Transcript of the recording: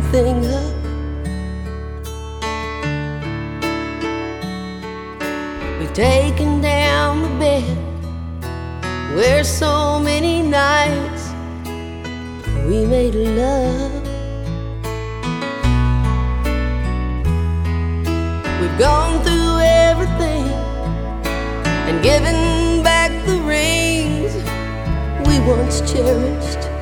everything up. We've taken down the bed where so many nights we made love. We've gone through everything and given back the rings we once cherished.